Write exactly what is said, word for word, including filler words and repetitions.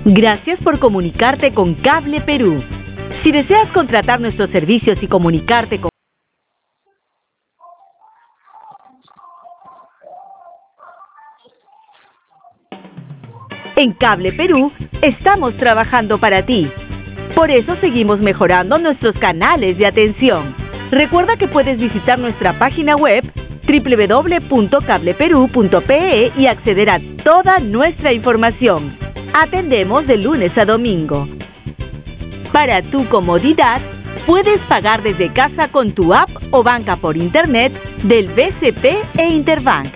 Gracias por comunicarte con Cable Perú. Si deseas contratar nuestros servicios y comunicarte con En Cable Perú estamos trabajando para ti. Por eso seguimos mejorando nuestros canales de atención. Recuerda que puedes visitar nuestra página web doble u doble u doble u punto cable perú punto pe e y acceder a toda nuestra información. Atendemos de lunes a domingo. Para tu comodidad, puedes pagar desde casa con tu app o banca por internet del B C P e Interbank.